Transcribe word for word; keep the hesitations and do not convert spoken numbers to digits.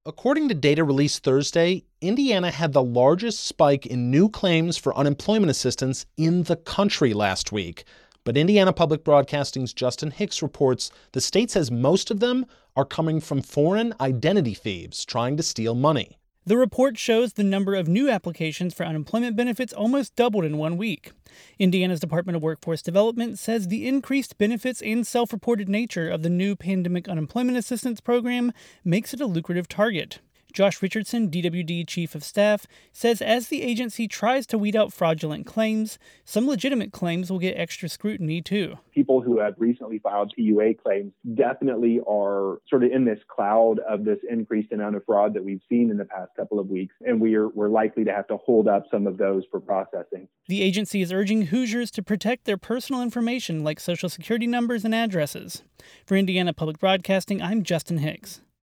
According to data released Thursday, Indiana had the largest spike in new claims for unemployment assistance in the country last week. But Indiana Public Broadcasting's Justin Hicks reports the state says most of them are coming from foreign identity thieves trying to steal money. The report shows the number of new applications for unemployment benefits almost doubled in one week. Indiana's Department of Workforce Development says the increased benefits and self-reported nature of the new Pandemic Unemployment Assistance Program makes it a lucrative target. Josh Richardson, D W D Chief of Staff, says as the agency tries to weed out fraudulent claims, some legitimate claims will get extra scrutiny too. People who have recently filed P U A claims definitely are sort of in this cloud of this increased amount of fraud that we've seen in the past couple of weeks, and we're, we're likely to have to hold up some of those for processing. The agency is urging Hoosiers to protect their personal information like Social Security numbers and addresses. For Indiana Public Broadcasting, I'm Justin Hicks.